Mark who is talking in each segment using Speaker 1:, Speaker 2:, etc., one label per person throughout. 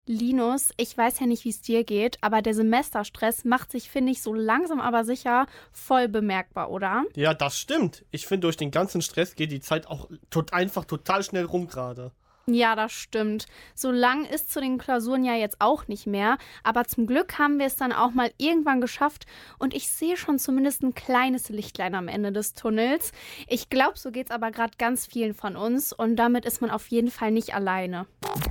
Speaker 1: Linus, ich weiß ja nicht, wie es dir geht, aber der Semesterstress macht sich, finde ich, so langsam aber sicher voll bemerkbar, oder?
Speaker 2: Ja, das stimmt. Ich finde, durch den ganzen Stress geht die Zeit auch einfach total schnell rum gerade.
Speaker 1: Ja, das stimmt. So lang ist zu den Klausuren ja jetzt auch nicht mehr, aber zum Glück haben wir es dann auch mal irgendwann geschafft und ich sehe schon zumindest ein kleines Lichtlein am Ende des Tunnels. Ich glaube, so geht's aber gerade ganz vielen von uns und damit ist man auf jeden Fall nicht alleine.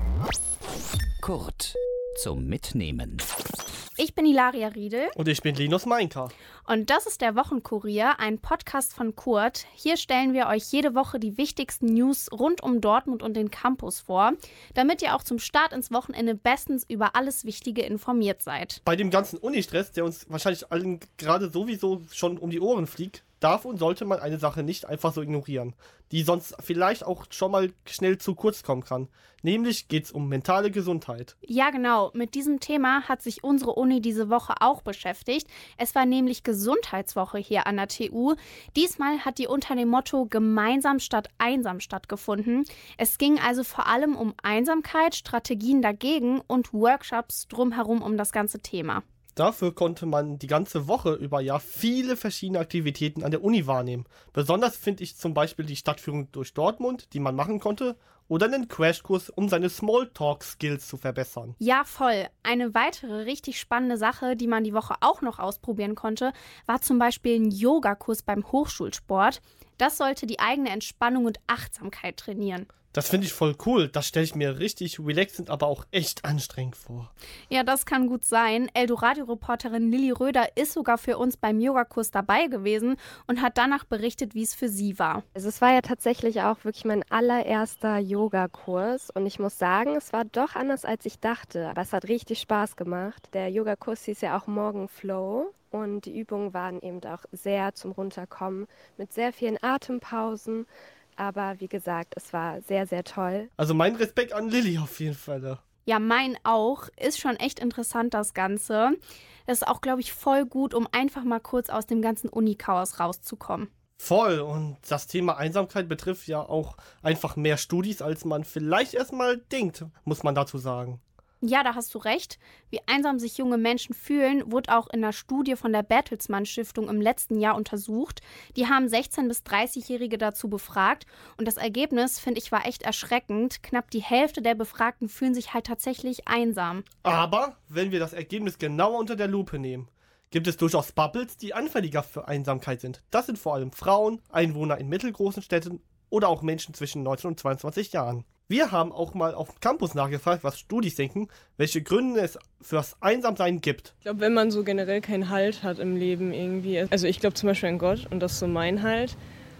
Speaker 3: Kurt zum Mitnehmen.
Speaker 1: Ich bin Hilaria Riedel.
Speaker 2: Und ich bin Linus Meinka.
Speaker 1: Und das ist der Wochenkurier, ein Podcast von Kurt. Hier stellen wir euch jede Woche die wichtigsten News rund um Dortmund und den Campus vor, damit ihr auch zum Start ins Wochenende bestens über alles Wichtige informiert seid.
Speaker 2: Bei dem ganzen Unistress, der uns wahrscheinlich allen gerade sowieso schon um die Ohren fliegt, darf und sollte man eine Sache nicht einfach so ignorieren, die sonst vielleicht auch schon mal schnell zu kurz kommen kann. Nämlich geht es um mentale Gesundheit.
Speaker 1: Ja, genau. Mit diesem Thema hat sich unsere Uni diese Woche auch beschäftigt. Es war nämlich Gesundheitswoche hier an der TU. Diesmal hat die unter dem Motto Gemeinsam statt einsam stattgefunden. Es ging also vor allem um Einsamkeit, Strategien dagegen und Workshops drumherum um das ganze Thema.
Speaker 2: Dafür konnte man die ganze Woche über ja viele verschiedene Aktivitäten an der Uni wahrnehmen. Besonders finde ich zum Beispiel die Stadtführung durch Dortmund, die man machen konnte, oder einen Crashkurs, um seine Smalltalk-Skills zu verbessern.
Speaker 1: Ja, voll. Eine weitere richtig spannende Sache, die man die Woche auch noch ausprobieren konnte, war zum Beispiel ein Yogakurs beim Hochschulsport. Das sollte die eigene Entspannung und Achtsamkeit trainieren.
Speaker 2: Das finde ich voll cool. Das stelle ich mir richtig relaxend, aber auch echt anstrengend vor.
Speaker 1: Ja, das kann gut sein. Eldoradio-Reporterin Lilly Röder ist sogar für uns beim Yogakurs dabei gewesen und hat danach berichtet, wie es für sie war.
Speaker 4: Also es war ja tatsächlich auch wirklich mein allererster Yogakurs und ich muss sagen, es war doch anders, als ich dachte. Aber es hat richtig Spaß gemacht. Der Yogakurs hieß ja auch Morgenflow. Und die Übungen waren eben auch sehr zum Runterkommen mit sehr vielen Atempausen. Aber wie gesagt, es war sehr, sehr toll.
Speaker 2: Also mein Respekt an Lilly auf jeden Fall.
Speaker 1: Ja, mein auch. Ist schon echt interessant, das Ganze. Das ist auch, glaube ich, voll gut, um einfach mal kurz aus dem ganzen Uni-Chaos rauszukommen.
Speaker 2: Voll. Und das Thema Einsamkeit betrifft ja auch einfach mehr Studis, als man vielleicht erstmal denkt, muss man dazu sagen.
Speaker 1: Ja, da hast du recht. Wie einsam sich junge Menschen fühlen, wurde auch in einer Studie von der Bertelsmann Stiftung im letzten Jahr untersucht. Die haben 16- bis 30-Jährige dazu befragt und das Ergebnis, finde ich, war echt erschreckend. Knapp die Hälfte der Befragten fühlen sich halt tatsächlich einsam.
Speaker 2: Aber wenn wir das Ergebnis genauer unter der Lupe nehmen, gibt es durchaus Bubbles, die anfälliger für Einsamkeit sind. Das sind vor allem Frauen, Einwohner in mittelgroßen Städten oder auch Menschen zwischen 19 und 22 Jahren. Wir haben auch mal auf dem Campus nachgefragt, was Studis denken, welche Gründe es fürs Einsamsein gibt.
Speaker 5: Ich glaube, wenn man so generell keinen Halt hat im Leben irgendwie. Also ich glaube zum Beispiel an Gott und das ist so mein Halt.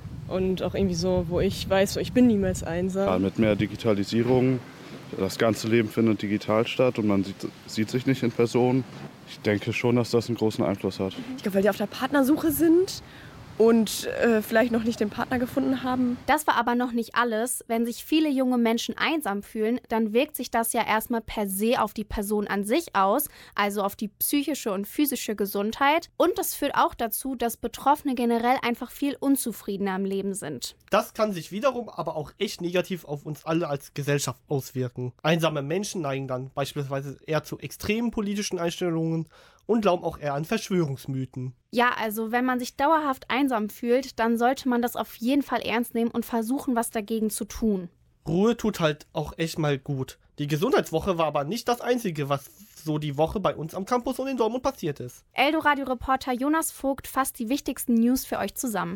Speaker 5: Und auch irgendwie so, wo ich weiß, so, ich bin niemals einsam.
Speaker 6: Ja, mit mehr Digitalisierung, das ganze Leben findet digital statt und man sieht sich nicht in Person. Ich denke schon, dass das einen großen Einfluss hat.
Speaker 5: Ich glaube, weil die auf der Partnersuche sind. Und vielleicht noch nicht den Partner gefunden haben.
Speaker 1: Das war aber noch nicht alles. Wenn sich viele junge Menschen einsam fühlen, dann wirkt sich das ja erstmal per se auf die Person an sich aus, also auf die psychische und physische Gesundheit. Und das führt auch dazu, dass Betroffene generell einfach viel unzufriedener im Leben sind.
Speaker 2: Das kann sich wiederum aber auch echt negativ auf uns alle als Gesellschaft auswirken. Einsame Menschen neigen dann beispielsweise eher zu extremen politischen Einstellungen und glauben auch eher an Verschwörungsmythen.
Speaker 1: Ja, also wenn man sich dauerhaft einsam fühlt, dann sollte man das auf jeden Fall ernst nehmen und versuchen, was dagegen zu tun.
Speaker 2: Ruhe tut halt auch echt mal gut. Die Gesundheitswoche war aber nicht das Einzige, was so die Woche bei uns am Campus und in Dortmund passiert ist.
Speaker 1: Eldoradio-Reporter Jonas Vogt fasst die wichtigsten News für euch zusammen.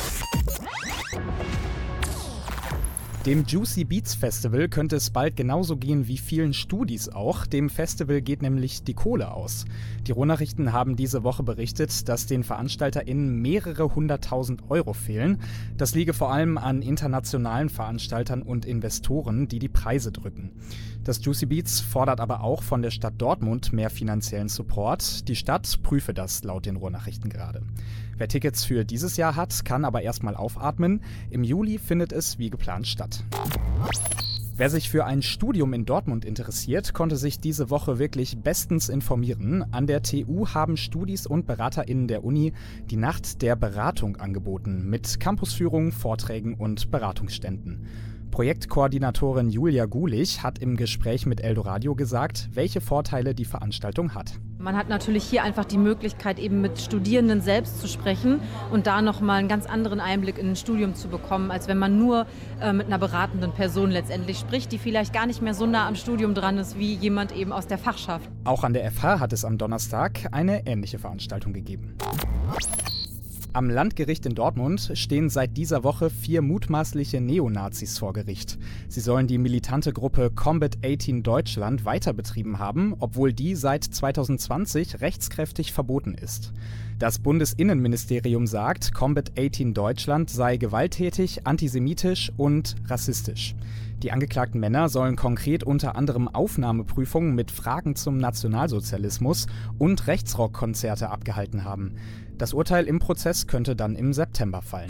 Speaker 7: Dem Juicy Beats Festival könnte es bald genauso gehen wie vielen Studis auch. Dem Festival geht nämlich die Kohle aus. Die Ruhrnachrichten haben diese Woche berichtet, dass den VeranstalterInnen mehrere 100.000 Euro fehlen. Das liege vor allem an internationalen Veranstaltern und Investoren, die die Preise drücken. Das Juicy Beats fordert aber auch von der Stadt Dortmund mehr finanziellen Support. Die Stadt prüfe das laut den Ruhrnachrichten gerade. Wer Tickets für dieses Jahr hat, kann aber erstmal aufatmen. Im Juli findet es wie geplant statt. Wer sich für ein Studium in Dortmund interessiert, konnte sich diese Woche wirklich bestens informieren. An der TU haben Studis und BeraterInnen der Uni die Nacht der Beratung angeboten, mit Campusführungen, Vorträgen und Beratungsständen. Projektkoordinatorin Julia Gulich hat im Gespräch mit Eldoradio gesagt, welche Vorteile die Veranstaltung hat.
Speaker 8: Man hat natürlich hier einfach die Möglichkeit, eben mit Studierenden selbst zu sprechen und da nochmal einen ganz anderen Einblick in ein Studium zu bekommen, als wenn man nur mit einer beratenden Person letztendlich spricht, die vielleicht gar nicht mehr so nah am Studium dran ist, wie jemand eben aus der Fachschaft.
Speaker 7: Auch an der FH hat es am Donnerstag eine ähnliche Veranstaltung gegeben. Am Landgericht in Dortmund stehen seit dieser Woche 4 mutmaßliche Neonazis vor Gericht. Sie sollen die militante Gruppe Combat 18 Deutschland weiterbetrieben haben, obwohl die seit 2020 rechtskräftig verboten ist. Das Bundesinnenministerium sagt, Combat 18 Deutschland sei gewalttätig, antisemitisch und rassistisch. Die angeklagten Männer sollen konkret unter anderem Aufnahmeprüfungen mit Fragen zum Nationalsozialismus und Rechtsrockkonzerte abgehalten haben. Das Urteil im Prozess könnte dann im September fallen.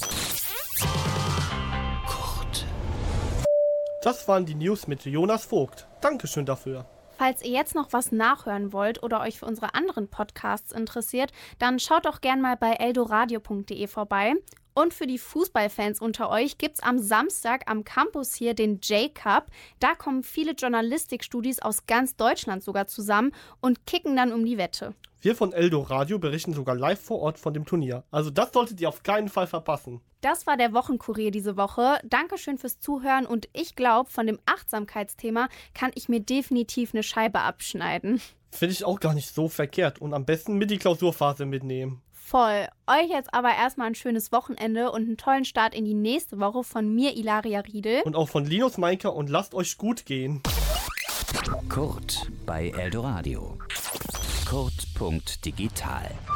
Speaker 2: Das waren die News mit Jonas Vogt. Dankeschön dafür.
Speaker 1: Falls ihr jetzt noch was nachhören wollt oder euch für unsere anderen Podcasts interessiert, dann schaut doch gern mal bei eldoradio.de vorbei. Und für die Fußballfans unter euch gibt's am Samstag am Campus hier den J-Cup. Da kommen viele Journalistikstudis aus ganz Deutschland sogar zusammen und kicken dann um die Wette.
Speaker 2: Wir von Eldoradio berichten sogar live vor Ort von dem Turnier. Also das solltet ihr auf keinen Fall verpassen.
Speaker 1: Das war der Wochenkurier diese Woche. Dankeschön fürs Zuhören und ich glaube, von dem Achtsamkeitsthema kann ich mir definitiv eine Scheibe abschneiden.
Speaker 2: Finde ich auch gar nicht so verkehrt und am besten mit die Klausurphase mitnehmen.
Speaker 1: Voll. Euch jetzt aber erstmal ein schönes Wochenende und einen tollen Start in die nächste Woche von mir, Ilaria Riedel.
Speaker 2: Und auch von Linus Meinker und lasst euch gut gehen.
Speaker 3: Kurt bei Eldoradio. Kurt.digital